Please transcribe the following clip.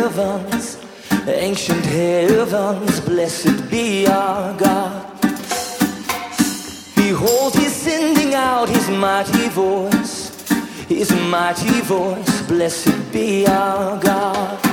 heavens, ancient heavens, blessed be our God. Behold, he's sending out his mighty voice, blessed be our God.